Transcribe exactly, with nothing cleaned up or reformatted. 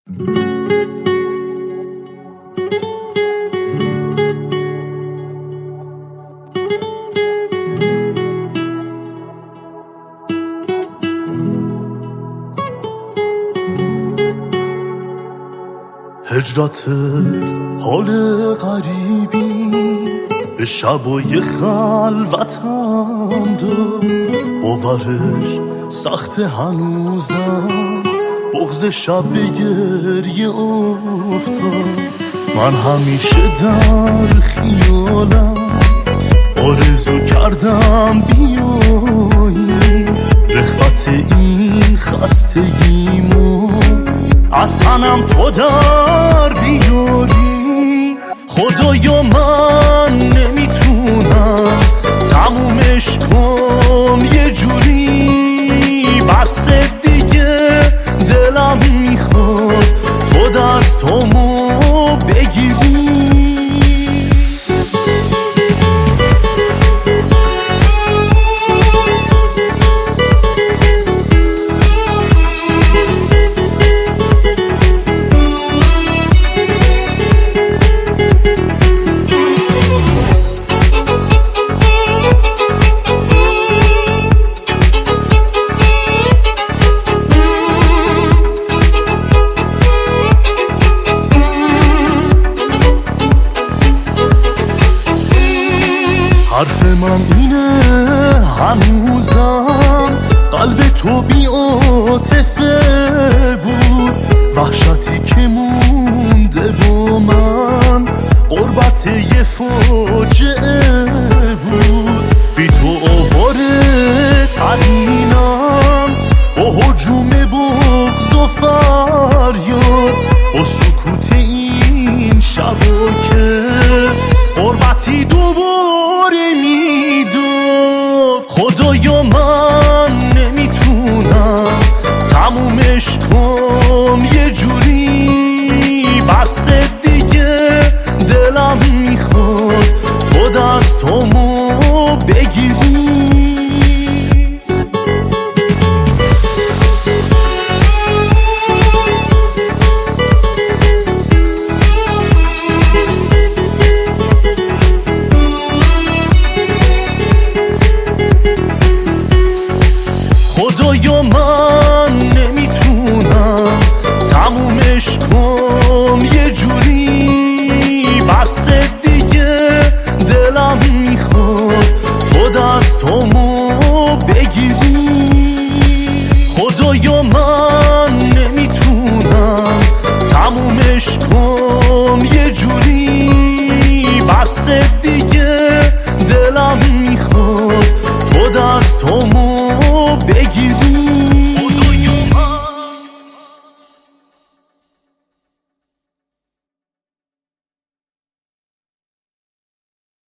هجرتت حال غریبی به شبای خلوتم داد، باورش سخت هنوزم، بغض شب به گریه افتاد. من همیشه در خیالم آرزو کردم بیایی، رخوت این خستگیمو از تنم تو در بیاری. خدایا من نمیتونم تمومش کنم یه جوری، بس دیگه دلم میخواد تو دستامو بگیری. حرف من اینه هنوزم قلب تو بی عاطفه بود، وحشتی که مونده با من غربت یه فاجعه بود. بی تو آواره ترینم با هجوم بغض و فریاد، با سکوت این شبا که غربتی دوباره میداد. خدایا من نمیتونم تمومش کنم یه جوری، بس دیگه دلم میخواد تو دستامو بگیری. خدایا من نمیتونم تمومش کنم یه جوری، بس دیگه دلم میخواد تو دستامو بگیری. خدایا من نمیتونم تمومش کنم یه جوری، بس دیگه دلم میخواد تو دستامو بگیری.